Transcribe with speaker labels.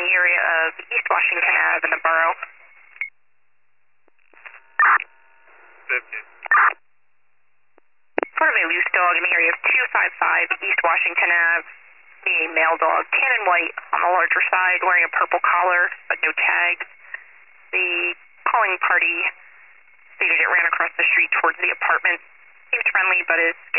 Speaker 1: the area of East Washington Ave in the borough.
Speaker 2: 50.
Speaker 1: Sort of a loose dog in the area of 255 East Washington Ave. A male dog, tan and white on the larger side, wearing a purple collar, but no tag. The calling party stated it ran across the street towards the apartment. Seems friendly, but is